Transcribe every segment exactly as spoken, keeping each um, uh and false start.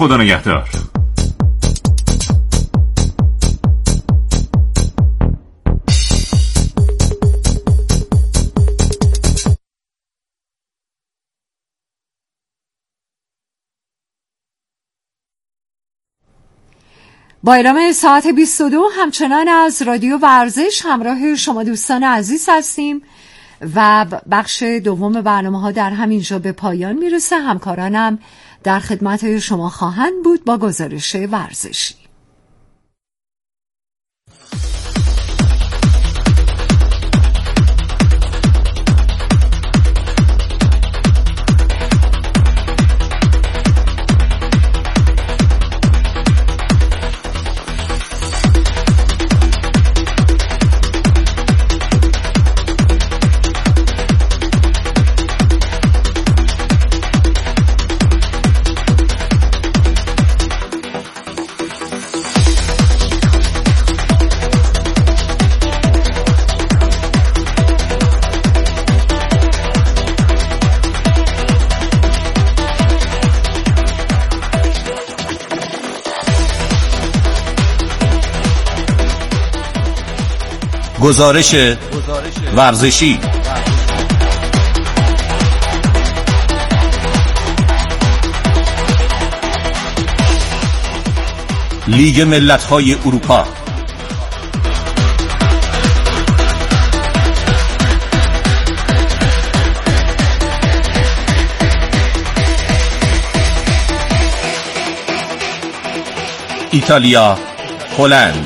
خدا نگهدار. با اعلام ساعت بیست و دو همچنان از رادیو ورزش همراه شما دوستان عزیز هستیم و بخش دوم برنامه ها در همین جا به پایان میرسه. همکارانم در خدمت شما خواهند بود با گزارش ورزشی. گزارش ورزشی. لیگ ملت‌های اروپا. ایتالیا، هلند.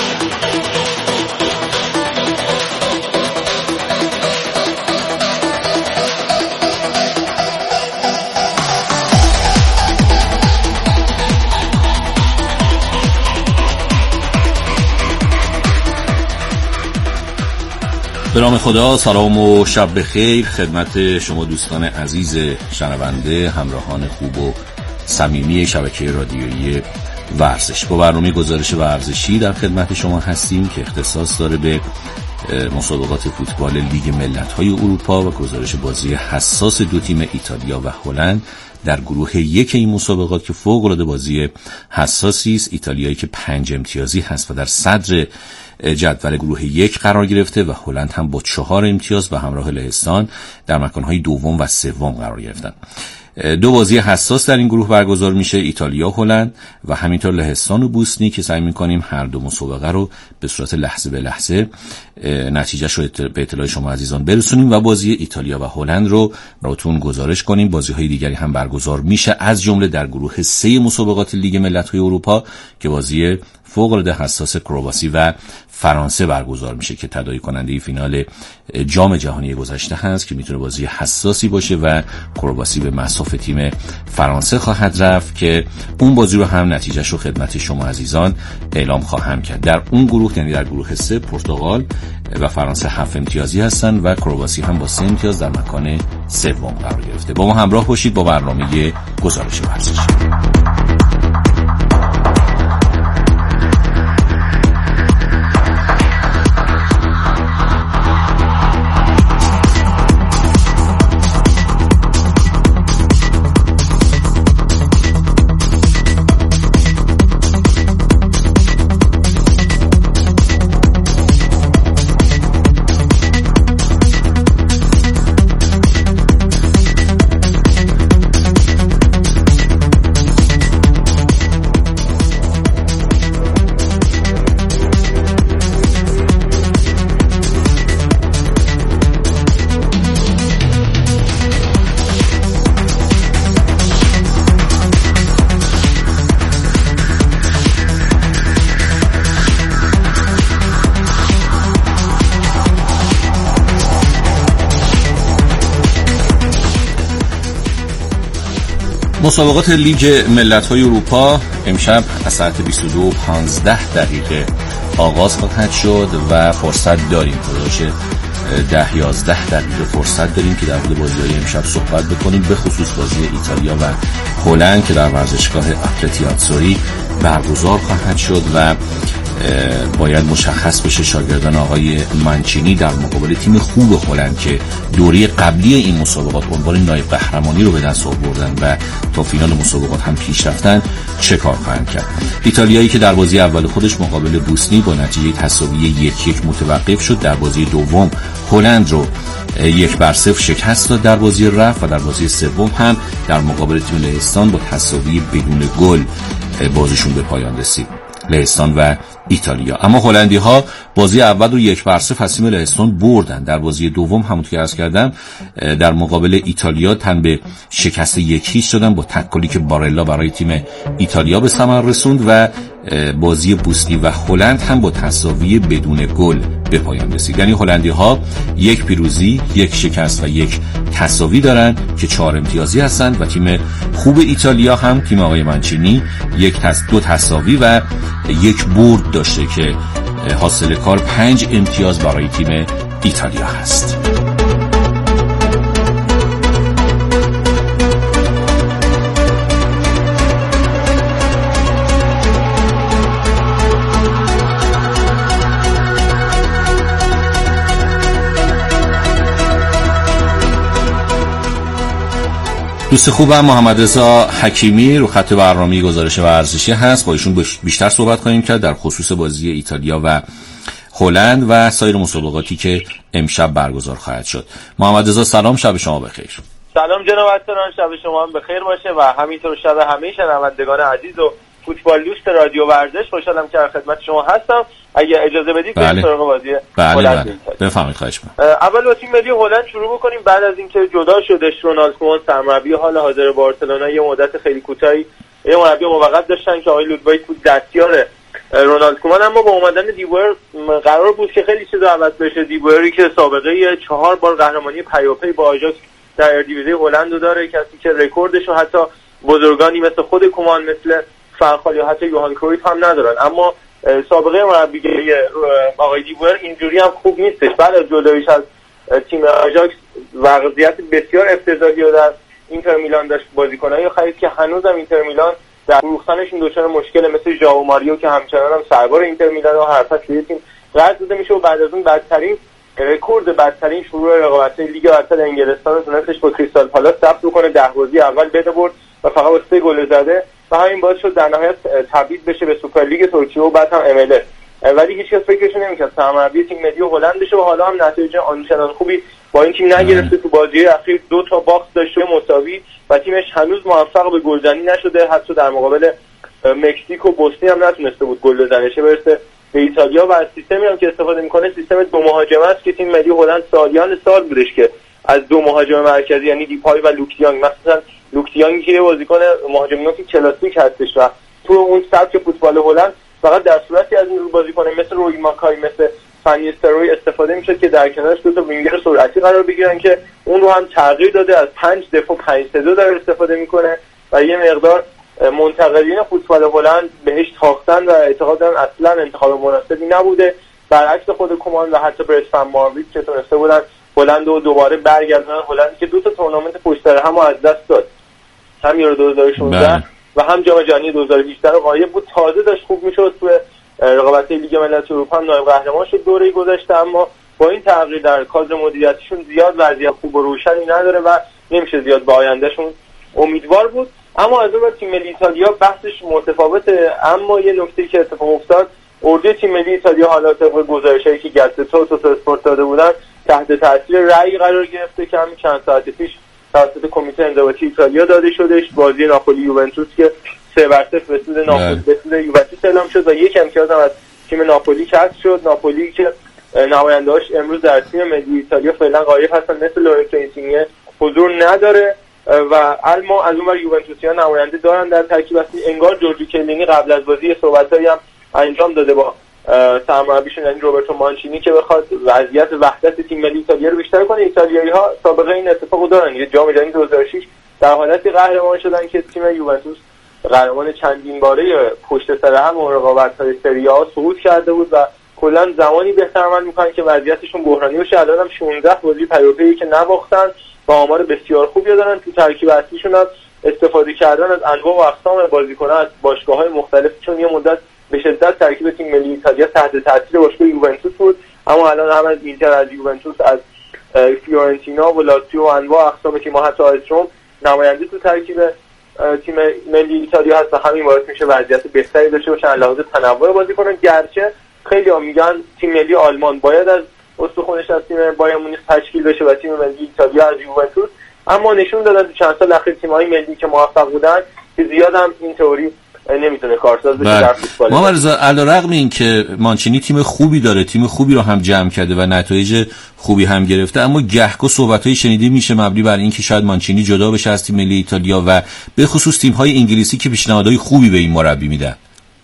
به نام خدا، سلام و شب بخیر خدمت شما دوستان عزیز شنونده، همراهان خوب و صمیمی شبکه رادیویی ورزش. با برنامه گزارش ورزشی در خدمت شما هستیم که اختصاص داره به مسابقات فوتبال لیگ ملت‌های اروپا و گزارش بازی حساس دو تیم ایتالیا و هلند در گروه یک این مسابقات که فوق‌العاده بازی حساسی است. ایتالیایی که پنج امتیازی هست و در صدر جدول گروه یک قرار گرفته و هلند هم با چهار امتیاز به همراه لهستان در مکانهای دوم و سوم قرار گرفتن. دو بازی حساس در این گروه برگزار میشه، ایتالیا و هلند و همینطور لهستان و بوسنی که سعی میکنیم هر دو مسابقه رو به صورت لحظه به لحظه نتیجهش رو به اطلاع شما عزیزان برسونیم و بازی ایتالیا و هلند رو براتون گزارش کنیم. بازی های دیگری هم برگزار میشه، از جمله در گروه سه مسابقات لیگ ملت‌های اروپا که بازی فوق‌العاده حساس کرواسی و فرانسه برگزار میشه که تداعی کننده فینال جام جهانی گذشته هست که میتونه بازی حساسی باشه و کرواسی به مصاف تیم فرانسه خواهد رفت که اون بازی رو هم نتیجهش رو خدمت شما عزیزان اعلام خواهم کرد. در اون گروه، یعنی در گروه سه، پرتغال و فرانسه هفت امتیازی هستن و کرواسی هم با سه امتیاز در مکان سوم قرار گرفته. با ما همراه باشید با برنامه گزارش ورزشی. مسابقات لیگ ملت‌های اروپا امشب از ساعت بیست و دو و پانزده دقیقه آغاز خواهد شد و فرصت داریم حدود ده یازده دقیقه فرصت داریم که در مورد بازی‌های امشب صحبت بکنیم، به خصوص بازی ایتالیا و هلند که در ورزشگاه آتلتی آتزوری برگزار خواهد شد و باید مشخص بشه شاگردان آقای منچینی در مقابل تیم خوب هلند که دوره قبلی این مسابقات عنوان نایب قهرمانی رو به دست آوردن و تا فینال مسابقات هم پیش رفتن چه کار خواهند کرد. ایتالیایی که در بازی اول خودش مقابل بوسنی با نتیجه تساوی یک یک متوقف شد، در بازی دوم هلند رو یک بر صفر شکست داد در بازی رفت و در بازی سوم هم در مقابل تیم لهستان با تساوی بدون گل بازیشون به پایان رسید، لهستان و ایتالیا. اما هلندی ها بازی اول رو یک بر صفر از تیم لهستان بردن. در بازی دوم همونطور که عرض کردم در مقابل ایتالیا تن به شکست یک هیچ شدن با تکلی که بارلا برای تیم ایتالیا به ثمر رسوند و بازی بوسنی و هلند هم با تساوی بدون گل به پایان رسید. یعنی هلندی ها یک پیروزی، یک شکست و یک تساوی دارن که چهار امتیازی هستند و تیم خوب ایتالیا هم تیم آقای منچینی یک تس دو تساوی و یک برد داشته که حاصل کار پنج امتیاز برای تیم ایتالیا هست. دوست خوبم محمد رضا حکیمی رو خط برنامه گزارش ورزشی هست. با ایشون بیشتر صحبت خواهیم کرد در خصوص بازی ایتالیا و هلند و سایر مسابقاتی که امشب برگزار خواهد شد. محمد رضا سلام، شب شما بخیر. سلام جناب عطاران، شب شما هم بخیر باشه و همینطور شب همه شنوندگان عزیز و فوتبال دوست رادیو ورزش. خوشحالم که در خدمت شما هستم. اگه اجازه بدید بریم سراغ بازی هلند. بفرمایید. خواهش می‌کنم. اول با تیم ملی هلند شروع بکنیم. بعد از اینکه جدا شدش رونالد کومان سرمربی حال حاضر بارسلونا، یه مدت خیلی کوتاهی یه مربی موقت داشتن که آقای لودویگ بود دستیار رونالد کومان، اما با اومدن دیبور قرار بود که خیلی چیزا عوض بشه. دیبوری که سابقه چهار بار قهرمانی پیاپی با آژاکس در اردیویزی هلند داره، کسی که رکوردش رو حتی بزرگانی مثل خود کومان، مثل فنخال یا حتی یوهان کرویف هم ندارن. اما سابقه مربیگری آقای دیبور اینجوری هم خوب نیستش. بعد از جداییش از تیم آژاکس وضعیت بسیار افتضاحی رو در اینتر میلان داشت. بازیکنایی خرید که هنوزم اینتر میلان در فروختنشون دچار مشکل، مثل ژائو ماریو که همچنان هم سربار اینتر میلان و هر فصل تیم قرض داده میشه و بعد از اون بدترین رکورد بدترین شروع رقابت‌های لیگ برتر انگلستان رو تونستش با کریستال پالاس ثبت کنه. ده بازی اول بده برد و فقط با سه گل زده و همین باعث شد در نهایت تبعید بشه به سوپرلیگ ترکیه و بعد هم ام ال اس. ولی هیچ کس فکرش نمی‌کرد سرمربی تیم ملی هلند بشه و حالا هم نتیجه آنچنان خوبی با این تیم نگرفته. تو بازی اخیر دو تا باخت داشته مساوی و تیمش هنوز موفق به گلزنی نشده. حتی در مقابل مکزیک و بوسنی هم نتونسته بود گل بزنه، چه برسه به ایتالیا. و از سیستمی هم که استفاده میکنه سیستم دو مهاجم است که تیم ملی هلند سالیان سال بودش که از دو مهاجم مرکزی یعنی دیپای و لوکتیانگ، مثلا لوکتیانگ که بازیکن مهاجم نوک کلاسیک هستش و تو اون سبک فوتبال هلند فقط در صورتی از این بازیکن مثل روی ماکای، مثل فنیستروی استفاده میشه که در کنارش دو تا وینگر سرعتی قرار بگیرن که اون رو هم تغییر داده، از پنج دفاع پنج سه دو داره استفاده میکنه و یه مقدار منتقدین فوتبال هلند بهش تاختن و اعتقاد دارن اصلا انتخاب مناسبی نبوده، برعکس خود کومان و حتی برت فن مارویک که تونسته بودن هلند رو دوباره برگردونن. هلند که دو تا تورنمنت پشت سر هم از دست داد، هم یورو دو هزار و شانزده و هم جام جهانی دو هزار و هجده رو غایب بود، تازه داشت خوب میشد تو رقابت لیگ ملت اروپا هم نایب قهرمان شد دوره گذشته. اما با این تغییر در کادر مدیریتیشون زیاد وضعیت خوب و روشنی نداره و نمیشه زیاد به آیندهشون امیدوار بود. اما از اون تیم ملی ایتالیا بحثش متفاوته. اما یه نکته که اتفاق افتاد، اردوی تیم ملی ایتالیا حالا طبق گزارشایی که گزتو تو اسپورت داده بودن تحت تاثیر رأی قرار گرفته که همین چند ساعت پیش توسط کمیته انضباطی ایتالیا داده شدش. بازی ناپولی یوونتوس که سه بر صفر به سود ناپولی به سود یوونتوس اعلام شد و یک امتیاز هم از تیم ناپولی کسب شد. ناپولی که نماینده‌اش امروز در تیم ملی ایتالیا فعلا غایب هستن، مثل لورنزو اینسینیه حضور نداره و اما از اونور یوونتوسیان نماینده دارن در ترکیب اصلی. انگار جورجو کلینی قبل از بازی صحبتایی هم انجام داده با سرمربیشون یعنی روبرتو مانچینی که بخواد وضعیت وحدت تیم ملی ایتالیا رو بیشتر کنه. ایتالیایی‌ها سابقه این اتفاقو دارن، یه جام جهانی دو هزار و شش در حالتی قهرمان شدن که تیم یوونتوس قهرمان چندین باره پشت سر هم رقابت‌های سری آ صعود کرده بود و کلا زمانی بهتر عمل می‌کنن که وضعیتشون بحرانی بشه. الان هم شانزده بازی پیاپی که نباختن با آمار بسیار خوبی دارن. تو ترکیب اصلیشون هم استفاده کردن از انواع و اقسام بازیکن‌ها از باشگاه‌های مختلف، چون یه مدت به شدت ترکیب تیم ملی ایتالیا تحت تاثیر باشگاه یوونتوس بود، اما الان هم از اینتر، از یوونتوس، از فیورنتینا و لاتزیو و انواع اقسام تیم‌ها حتی از روم نماینده تو ترکیب تیم ملی ایتالیا هست و همین باعث میشه وضعیت بهتری داشته باشن لحاظ تنوع بازیکنان. گرچه خیلی‌ها میگن تیم ملی آلمان باید از استخوانش از تیم بایر مونیخ تشکیل بشه و تیم ملی ایتالیا از یوونتوس، اما نشون دادن تو چند سال اخیر تیم‌های ملی که موفق بودن که زیاد هم این تئوری نمیتونه کارساز بشه در فوتبال. ما علیرضا علیرغم این که مانچینی تیم خوبی داره، تیم خوبی رو هم جمع کرده و نتایج خوبی هم گرفته، اما گهگاه صحبت‌های شنیده میشه مبنی بر این که شاید مانچینی جدا بشه از تیم ملی ایتالیا و به خصوص تیم‌های انگلیسی که پیشنهادهای خوبی به این مربی میدن.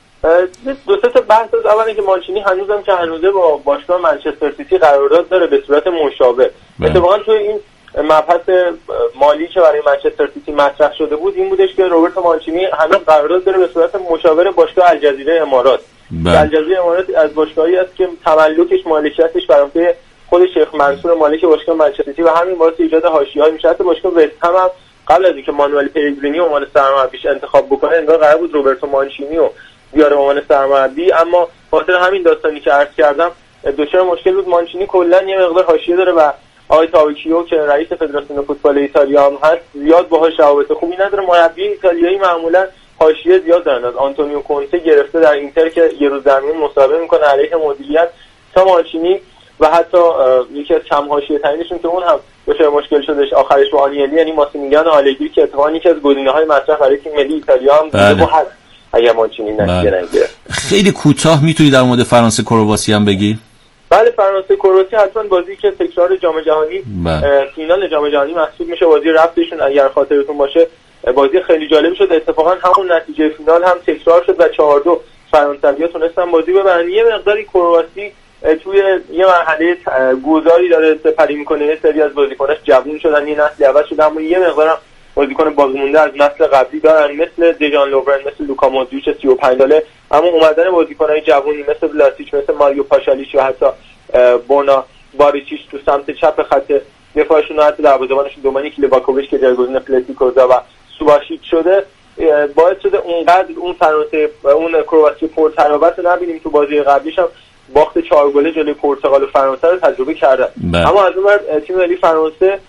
دو سه تا بحث از اولی که مانچینی هنوزم که هنوزه با باشگاه منچستر سیتی قرارداد داره به صورت مشابه. اتفاقا تو این مبحث مالی که برای منچستر سیتی مطرح شده بود این بودش که روبرتو مانچینی هنوز قرارداد داره به صورت مشاور باشگاه الجزیره امارات. الجزیره امارات از باشگاهی است که تملکش، مالکیتش بر عهده خود شیخ منصور مالک باشگاه منچستر سیتی و همین باعث ایجاد حاشیه‌ای میشه. حتی باشگاه وست هم, هم قبل از اینکه مانوئل پلگرینی عنوان سرمربیش انتخاب بکنه انگار قرار بود روبرتو مانچینی رو بیاره عنوان سرمربی، اما خاطر همین داستانی که عرض کردم دچار مشکل بود. مانچینی کلا یه مقدار حاشیه داره و آقای تاوکیو که رئیس فدراسیون فوتبال ایتالیا هم هست زیاد باهاش روابط خوبی نداره. مربی ایتالیایی معمولا حاشیه زیاد دارن، از آنتونیو کونته گرفته در اینتر که یه روز در میون مصاحبه میکنه علیه مدیریت تا مانچینی و حتی یکی از کم حاشیه ترینشون که اون هم دچار مشکل شدش آخرش با آنیلی، یعنی ماسیمیلیانو آلگری که اتفاقا یکی از گزینه‌های مطرح برای تیم ملی ایتالیا هم بوده و هست اگر مانچینی نگیره. خیلی کوتاه میتونی در مورد فرانسه کرواسی هم بگی؟ بله، فرانسه کرواسی حتما بازی که تکرار جام جهانی فینال جام جهانی محسوب میشه، بازی رفتشون اگر خاطرتون باشه بازی خیلی جالب شد. اتفاقا همون نتیجه فینال هم تکرار شد و چهار دو فرانسوی‌ها تونستن بازی ببرن. یه مقداری کرواسی توی یه مرحله گذاری داره سپری میکنه، یه سری از بازیکناش جوون شدن، یه نسل عوض شده، اما یه مقدار بازیکن باقی مونده از نسل قبلی دارن، مثل دژان لوورن، مثل لوکا مودریچ سی و پنج ساله، اما اومدن بازیکنای جوونی مثل ولاسیچ، مثل ماریو پاشالیچ و حتی بونا باریچیش تو سمت چپ خط دفاعشون، حتی دروازه‌بانشون دومانیک لیواکوویچ که جایگزین پلتیکوزا و سوباشیچ شده، باعث شده اونقدر اون فرانسه و اون کرواسی پرتراوت رو نبینیم. تو بازی قبلیش هم باخت چهار گله جلوی پرتغال و فرانسه رو تجربه کردن. اما از اون ور تیم ملی فرانسه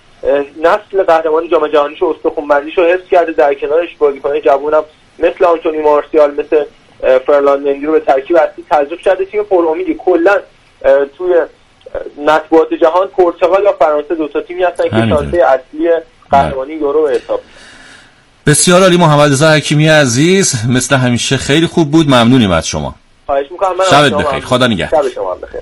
نسل قهرمان جام جهانیشو استخوان‌بندیشو حفظ کرده، در کنارش بازیکن‌های جوونم مثل آنتونی مارسیال، مثل فرلان مندی رو به ترکیب اصلی تجربه کرده. تیم پرامیدی کلا توی مطبوعات جهان پرتغال یا فرانسه دو تا تیمی هستن که شانس اصلی قهرمانی یورو به حساب. بسیار عالی محمد رضا حکیمی عزیز، مثل همیشه خیلی خوب بود، ممنونیم از شما. خواهش می‌کنم. شبت بخیر، خدا نگهدار. شب شما بخیر.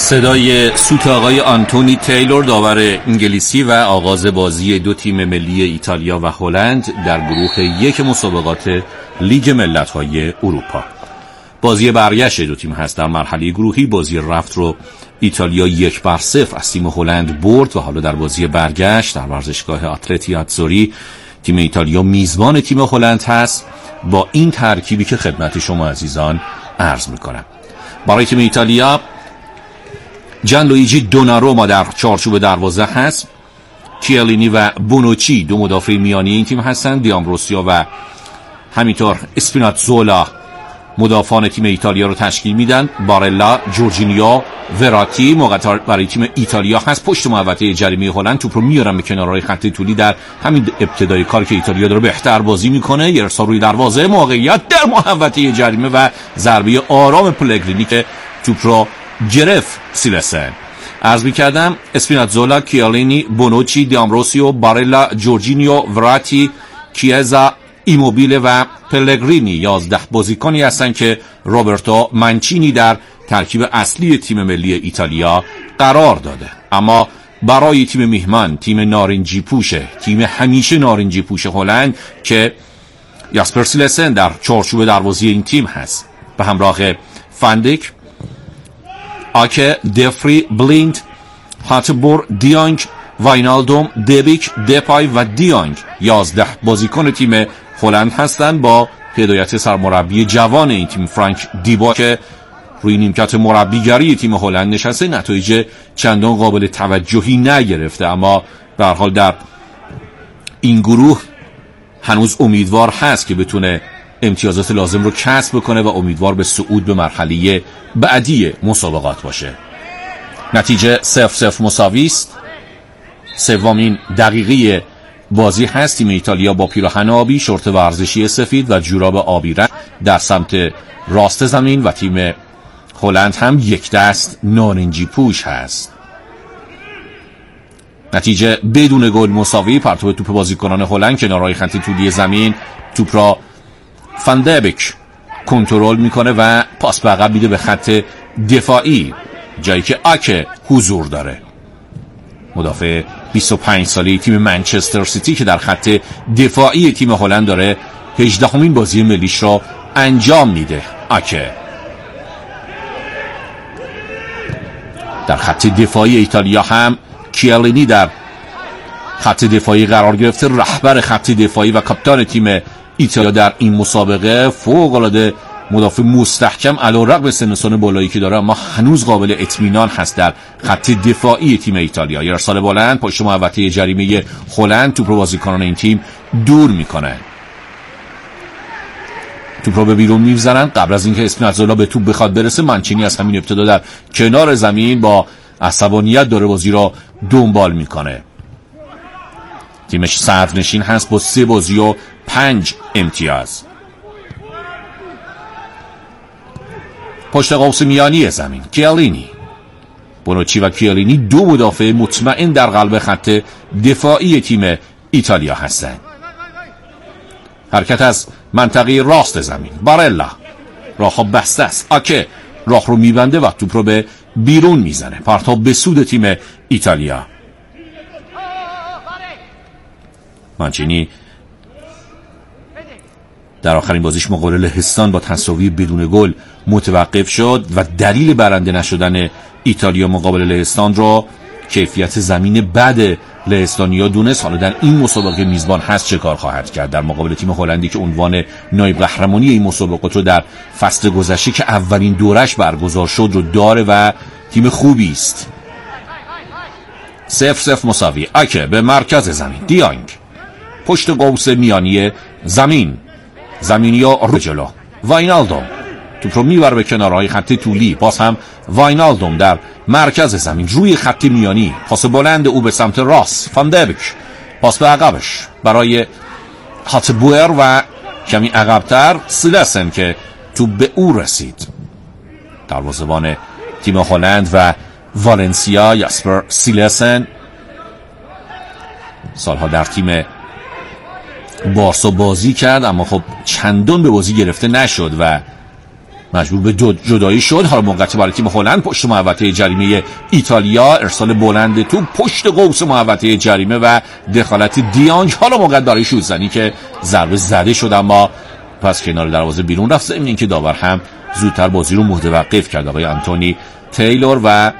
صدای سوت آقای آنتونی تیلور، داور انگلیسی، و آغاز بازی دو تیم ملی ایتالیا و هلند در گروه یک مسابقات لیگ ملت‌های اروپا. بازی برگشت دو تیم هست در مرحله گروهی. بازی رفت رو ایتالیا یک بر صفر از تیم هلند برد و حالا در بازی برگشت در ورزشگاه آتلتی آتزوری تیم ایتالیا میزبان تیم هلند هست با این ترکیبی که خدمت شما عزیزان عرض میکنم. برای تیم ایتالیا جان لویجی دوناروما در چارچوب دروازه هست، کیالینی و بونوچی دو مدافع میانی این تیم هستند، دیامبروسیا و همینطور اسپیناتزولا مدافعان تیم ایتالیا رو تشکیل میدن. بارلا، جورجینیو، وراتی موقتا برای تیم ایتالیا هست. پشت محوطه جریمه هلند توپ رو میارن به کنارهای خط طولی. در همین ابتدای کار که ایتالیا داره بهتر بازی میکنه، یه ارسال روی دروازه، موقعیت در محوطه جریمه و ضربه آرام پلگرینی که توپ رو گرفت سیلسن. عرض می‌کردم اسپیناتزولا، کیالینی، بونوچی، دیامبروسیو، بارلا، جورجینیو، وراتی، کیزا، ایموبیله و پلگرینی یازده بازیکنی هستند که روبرتو مانچینی در ترکیب اصلی تیم ملی ایتالیا قرار داده. اما برای تیم میهمان، تیم نارنجی پوشه، تیم همیشه نارنجی پوش هلند که یاسپر سیلسن در چارچوب دروازه این تیم هست به همراه فندک، آکه، دفری، بلیند، هاتبور، دیانگ، واینالدوم، دبیک، دپای و دیانگ یازده بازیکن تیم هلند هستند با هدایت سرمربی جوان این تیم فرانک دیبا که روی نیمکت مربیگری تیم هلند نشسته. نتایج چندان قابل توجهی نگرفته، اما به هر حال در این گروه هنوز امیدوار هست که بتونه امتیازات لازم رو کسب بکنه و امیدوار به صعود به مرحله بعدی مسابقات باشه. نتیجه صفر صفر مساوی است. سومین دقیقه بازی هست. تیم ایتالیا با پیراهن آبی، شورت ورزشی سفید و جوراب آبی رنگ در سمت راست زمین و تیم هلند هم یک دست نارنجی پوش هست. نتیجه بدون گل مساوی. پرتو توپ بازیکنان هلند کنارهای خط طولی زمین. توپ را فندبک کنترل میکنه و پاس به عقب میده به خط دفاعی، جایی که آکه حضور داره، مدافع بیست و پنج ساله تیم منچستر سیتی که در خط دفاعی تیم هلند داره هجدهمین بازی ملیش را انجام میده. آکه در خط دفاعی ایتالیا هم کیالینی در خط دفاعی قرار گرفته، رهبر خط دفاعی و کاپیتان تیم ایتالیا در این مسابقه. فوق‌العاده مدافع مستحکم علیرغم سن و سال بالایی که داره، اما هنوز قابل اطمینان هست در خط دفاعی تیم ایتالیا. یه ارسال بلند پشت محوطه جریمه هلند، توپ رو بازیکنان این تیم دور میکنن، توپ رو به بیرون می‌زنن. قبل از اینکه اسپیناتزولا به توپ بخواد برسه، مانچینی از همین ابتدا در کنار زمین با عصبانیت داره بازی رو دنبال میکنه. تیمش صدرنشین هست با سه بازی و پنج امتیاز. پشت قوس میانی زمین کیالینی، بونوچی و کیالینی دو مدافع مطمئن در قلب خط دفاعی تیم ایتالیا هستند. حرکت از منطقه راست زمین. بارلا، راه بسته است. آکه راه رو میبنده و توپ رو به بیرون میزنه. پرتاب به سود تیم ایتالیا. مانچینی در آخرین بازیش مقابل لهستان با تساوی بدون گل متوقف شد و دلیل برنده نشدن ایتالیا مقابل لهستان را کیفیت زمین بد لهستانیا دونست. حالا در این مسابقه میزبان هست چه کار خواهد کرد در مقابل تیم هلندی که عنوان نایب قهرمانی این مسابقات رو در فصل گذشته که اولین دورش برگزار شد رو داره و تیم خوبی است. صفر صفر مساوی. آکه به مرکز زمین. دیانگ پشت قوس میانی زمین. زمینیا رو جلو. واینالدوم توپ رو میبره به کنارهای خط طولی. باز هم واینالدوم در مرکز زمین روی خط میانی. پاس بلند او به سمت راست. فاندبک پاس به عقبش برای هاتبور و کمی عقبتر سیلسن که توپ به او رسید. دروازه‌بان تیم هلند و والنسیا یاسپر سیلسن سالها در تیم بارسا بازی کرد، اما خب چندان به بازی گرفته نشد و مجبور به جدایی شد. حالا موقعیت برای تیم هلند پشت محوطه جریمه ایتالیا، ارسال بلند تو پشت قوس محوطه جریمه و دخالت دیانگ. حالا موقعیت برای شوت زنی که ضربه زده شد اما پس کنار دروازه بیرون رفت. ضمن اینکه داور هم زودتر بازی رو متوقف کرد، آقای آنتونی تیلور، و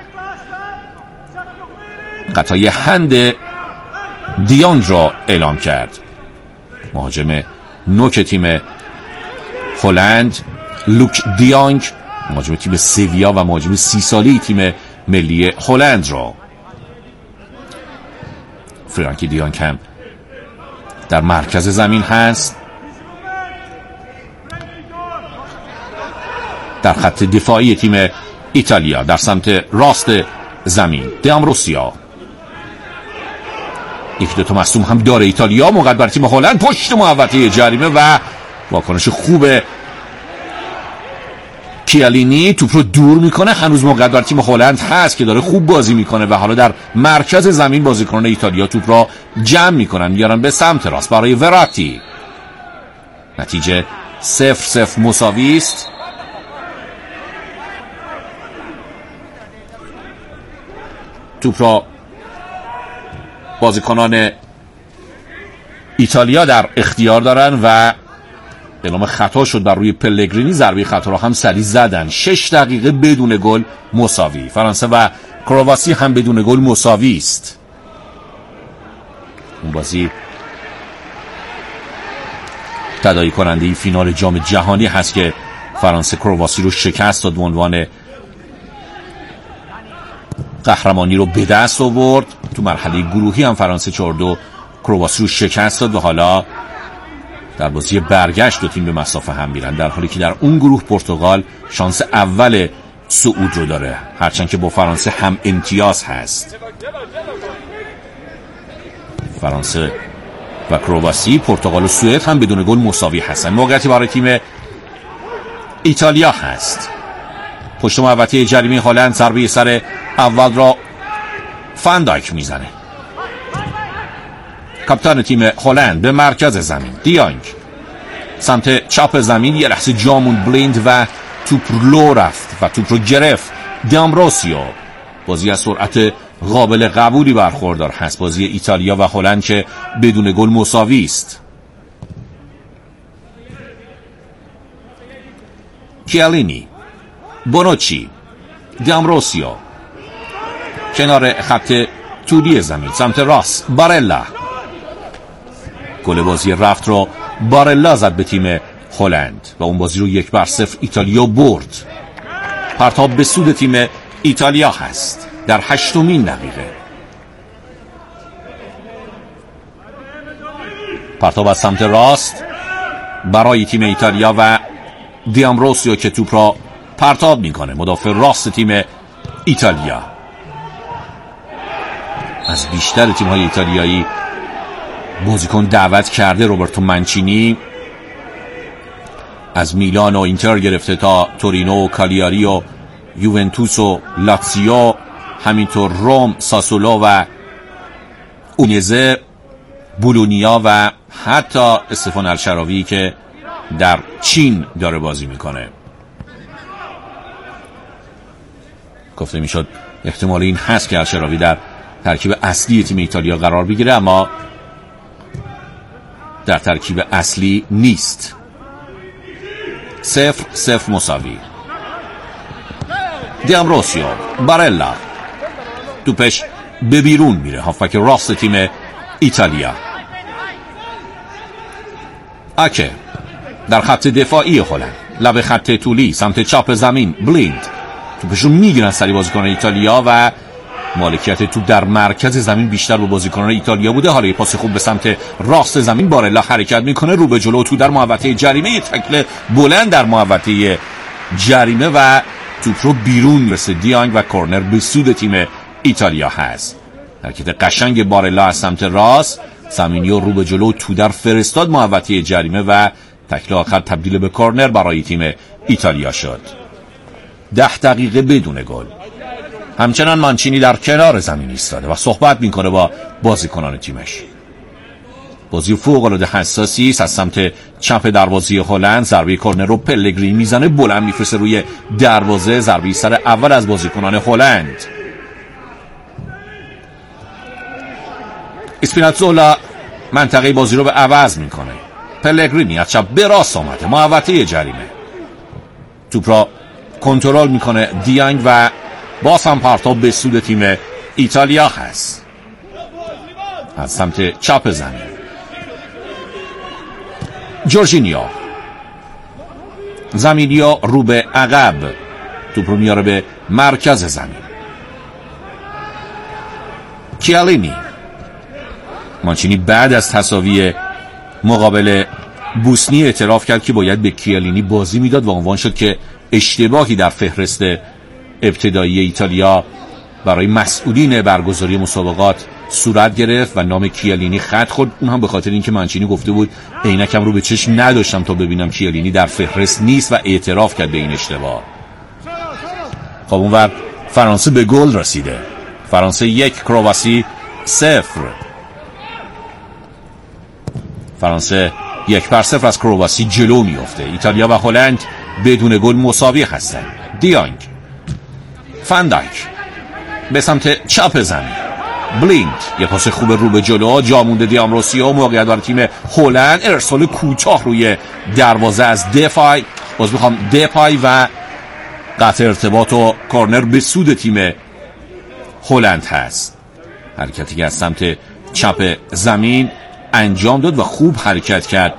قطعی هند دیانگ را اعلام کرد. مهاجم نوک تیم هلند لوک دیانگ، مهاجم تیم سویا و مهاجم سی سالی تیم ملی هلند را. فرانکی دیانگ هم در مرکز زمین هست. در خط دفاعی تیم ایتالیا در سمت راست زمین دامبروسیا. یک دو تا مصدوم هم داره ایتالیا. موقع بر تیم هلند پشت محوطه جریمه و واکنش خوب کیالینی توپ رو دور میکنه. هنوز موقع بر تیم هلند هست که داره خوب بازی میکنه و حالا در مرکز زمین بازیکنان ایتالیا توپ را جمع میکنن، میارن به سمت راست برای وراتی. نتیجه صفر صفر مساوی است. توپ را بازیکنان ایتالیا در اختیار دارن و اعلام خطا شد بر روی پلگرینی. ضربه خطا را هم سریع زدن. شش دقیقه بدون گل مساوی. فرانسه و کرواسی هم بدون گل مساوی است. اون بازی تداعی کننده فینال جام جهانی هست که فرانسه کرواسی رو شکست داد و عنوان قهرمانی رو به دست آورد. تو مرحله گروهی هم فرانسه چهار دو کرواسی رو شکست داد و حالا در بازی برگشت دو تیم به مسافه هم میرن، در حالی که در اون گروه پرتغال شانس اول صعود رو داره، هرچند که با فرانسه هم امتیاز هست. فرانسه و کرواسی، پرتغال و سوئد هم بدون گل مساوی هستن. موقعیتی برای تیم ایتالیا هست. پشت محوطه جریمه هلند ضربه سر اول را فاندایک میزنه. کاپیتان تیم هلند به مرکز زمین دیانگ، سمت چپ زمین یه لحظه جامون بلیند و توپ لو رفت و توپ رو گرفت دامبروسیو. بازی از سرعت قابل قبولی برخوردار هست. بازی ایتالیا و هلند که بدون گل مساوی است. کیالینی، بونوچی، دامبروسیو کنار خط طولی زمین سمت راست بارلا. گل بازی رفت رو بارلا زد به تیم هلند و اون بازی رو یک بر صفر ایتالیا برد. پرتاب به سود تیم ایتالیا هست در هشتمین دقیقه. پرتاب از سمت راست برای تیم ایتالیا و دامبروسیو که توپ را پرتاب میکنه. مدافع راست تیم ایتالیا. از بیشتر تیم‌های ایتالیایی بازیکن دعوت کرده روبرتو منچینی، از میلان و اینتر گرفته تا تورینو و کالیاری و یوونتوس و لاتزیو، همینطور روم، ساسولو و اونیزه، بولونیا و حتی استفان الشراوی که در چین داره بازی میکنه. گفته میشد احتمال این هست که الشراوی در ترکیب اصلی تیم ایتالیا قرار بگیره، اما در ترکیب اصلی نیست. صفر صفر مساوی. دامبروسیو، بارلا، توپش به بیرون میره. هافبک راست تیم ایتالیا. آکه در خط دفاعی هلند، لب خط طولی سمت چپ زمین بلیند. توپش رو میگیرن سری بازیکنان ایتالیا و مالکیت توپ در مرکز زمین بیشتر به بازیکنان ایتالیا بوده. حالا یه پاس خوب به سمت راست زمین، بارلا حرکت میکنه رو به جلو، تو در محوطه جریمه، یه تکل بلند در محوطه جریمه و توپ رو بیرون میرسه. دیانگ و کورنر به سود تیم ایتالیا هست. حرکت قشنگ بارلا از سمت راست، زمینیو رو به جلو، تو در فرستاد محوطه جریمه و تکل آخر تبدیل به کورنر برای تیم ایتالیا شد. ده دقیقه بدون گل. همچنان مانچینی در کنار زمین ایستاده و صحبت میکنه با بازیکنان تیمش. بازی فوق‌العاده حساسی است. از سمت چپ دروازه هلند ضربه کورنر رو پلگرینی میزنه، بلند میفرسته روی دروازه. ضربه سر اول از بازیکنان هلند. اسپیناتزولا منطقه بازی رو به عوض میکنه. پلگرینی از چپ به راست آمده، محوطه جریمه. توپ را کنترل میکنه دیانگ و باز هم پرتاب به سود تیم ایتالیا هست. از سمت چپ زمین جورجینیو، زمینیا رو به عقب، توپ رو میاره به مرکز زمین. کیالینی، مانچینی بعد از تساوی مقابل بوسنی اعتراف کرد که باید به کیالینی بازی میداد و عنوان شد که اشتباهی در فهرست ابتدایی ایتالیا برای مسئولین برگزاری مسابقات صورت گرفت و نام کیالینی خط خورد. اون هم به خاطر اینکه مانچینی گفته بود عینکم رو به چشم نداشتم تا ببینم کیالینی در فهرست نیست و اعتراف کرد به این اشتباه. خب اونور فرانسه به گل رسیده. فرانسه یک، کرواسی صفر. فرانسه یک بر صفر از کرواسی جلو میفته. ایتالیا و هلند بدون گل مساوی هستند. دیانگ، فاندایک به سمت چپ زمین، بلیند یه پاس خوب رو به جلو، جا مونده دیامروسیو، موقعیت برای تیم هلند، ارسال کوتاه روی دروازه از دفای باز میخوام دپای و قطع ارتباط و کورنر به سود تیم هلند هست. حرکتی که از سمت چپ زمین انجام داد و خوب حرکت کرد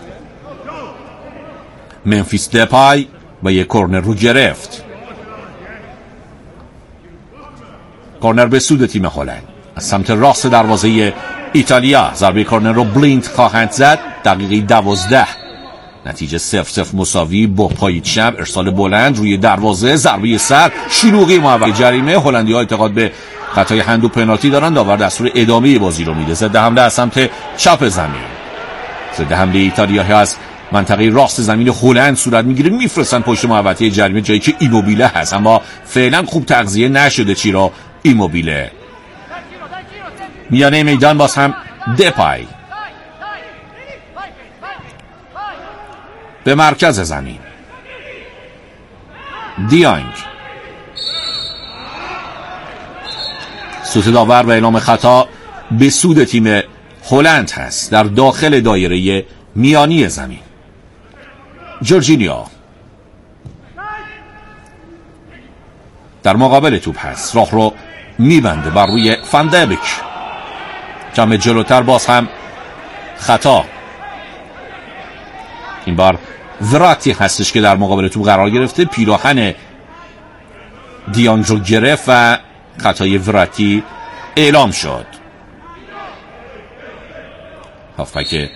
منفیس دپای و یک کورنر رو گرفت. کورنر به سود تیم هلند. از سمت راست دروازه ایتالیا ضربه کورنر رو بلیند خواهند زد. دقیقه دوازده، نتیجه صفر صفر مساوی با پای چپ، ارسال بلند روی دروازه، ضربه سر، شلوغی محوطه جریمه. هلندی‌ها اعتقاد به خطای هند و پنالتی دارن. داور دستور ادامه بازی رو میده. ضد حمله از سمت چپ زمین. ضد حمله ایتالیا از منطقه راست زمین هلند صورت میگیره، میفرستن پشت محوطه جریمه جایی که ایموبیله هست، اما فعلا خوب تغذیه نشده. چی را ایموبیله. میانه میدان باز هم دپای به مرکز زمین، دیانگ، سوت داور و اعلام خطا به سود تیم هلند هست در داخل دایره میانی زمین. جورجینیو در مقابل توپ هست، راه رو میبنده بر روی فاندبک. جمع جلوتر باز هم خطا. این بار وراتی هستش که در مقابل توپ قرار گرفته، پیراهن دیانگ رو گرفت و خطای وراتی اعلام شد. هافبک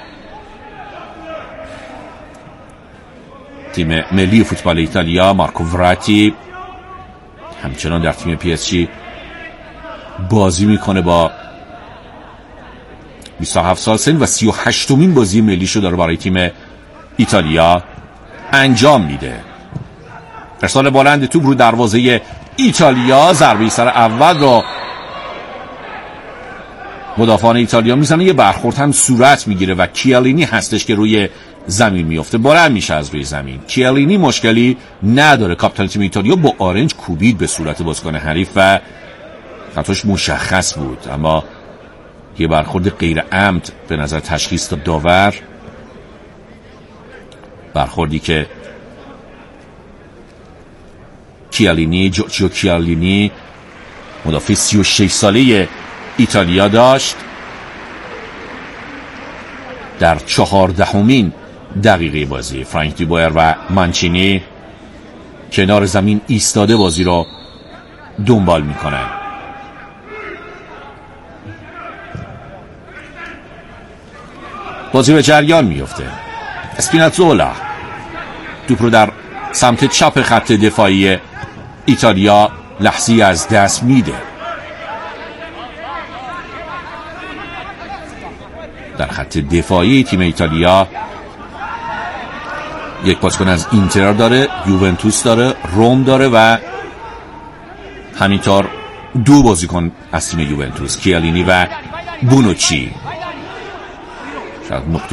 تیم ملی فوتبال ایتالیا مارکو وراتی همچنان در تیم پی اس جی بازی میکنه. با بیست و هفت سال سن و سی و هشتمین بازی ملیشو داره برای تیم ایتالیا انجام میده. ارسال بلند توپ رو دروازه ایتالیا، ضربه سر اول رو مدافعان ایتالیا میزنه، یه برخورد هم صورت میگیره و کیالینی هستش که روی زمین میفته، بلند میشه از روی زمین. کیالینی مشکلی نداره. کاپیتان تیم ایتالیا با آرنج کوبید به صورت بازیکن حریف و خطاش مشخص بود، اما یه برخورد غیر عمد به نظر تشخیص داد داور. برخوردی که کیالینی، جوچیو کیالینی، مدافع سی و شش ساله ایتالیا داشت در چهاردهمین دقیقه بازی. فرانک دیبایر و مانچینی کنار زمین ایستاده بازی را دنبال میکنن. بازی به جریان میفته. اسپیناتزولا توپ رو در سمت چپ خط دفاعی ایتالیا لحظی از دست میده. در خط دفاعی تیم ایتالیا یک بازیکن از اینتر داره، یوونتوس داره، روم داره و همینطور دو بازیکن از تیم یوونتوس، کیالینی و بونوچی. نقطه